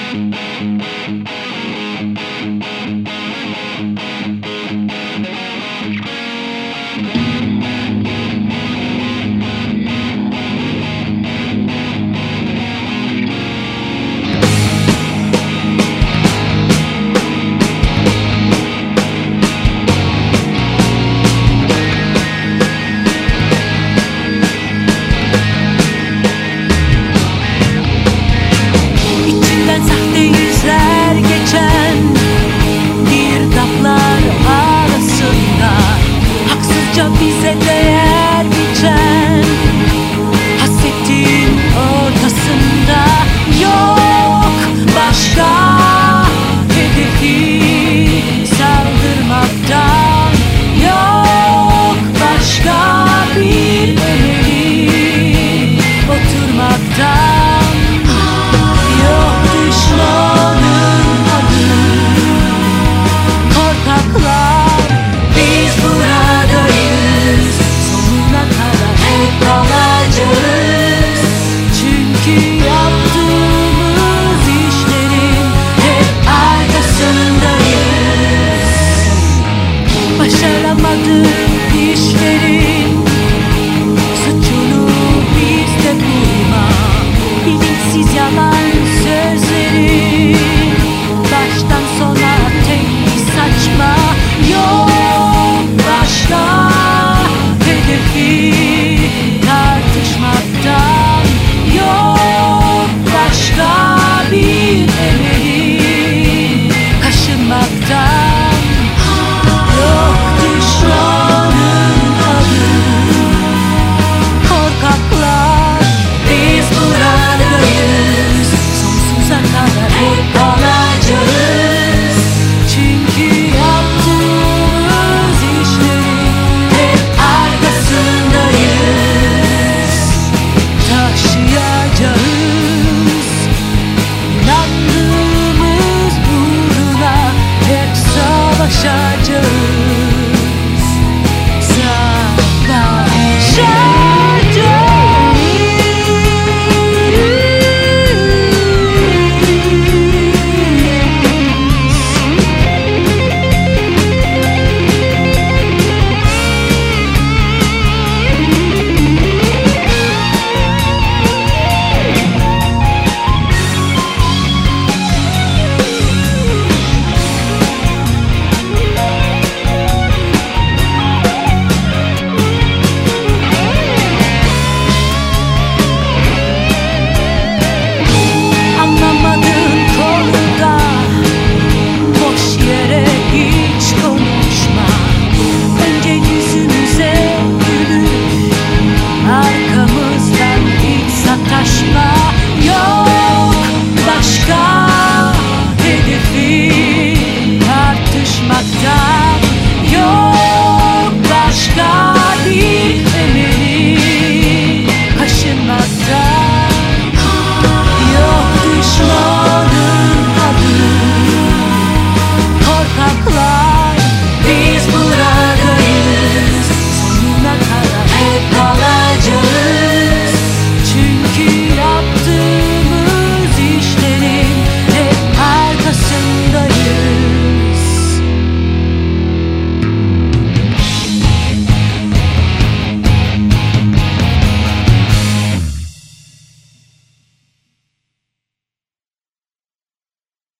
Bize değer biçen hasretin ortasında yok başka hedefi saldırmaktan, yok başka bir emeli oturmaktan, yok düşmanın adı korkaklar. Biz buradayız, sonuna kadar hep kalacağız. Çünkü yaptığımız işlerin hep arkasındayız. Başaramadığım işlerin suçunu bizde bulma. Bilinçsiz yalan sözlerin baştan sona tek saçma. Yok başka hedefi tartışmaktan, yok başka bir emeli kaşınmaktan, yok düşmanın adı korkaklar. Biz buradayız, sonsuza kadar hep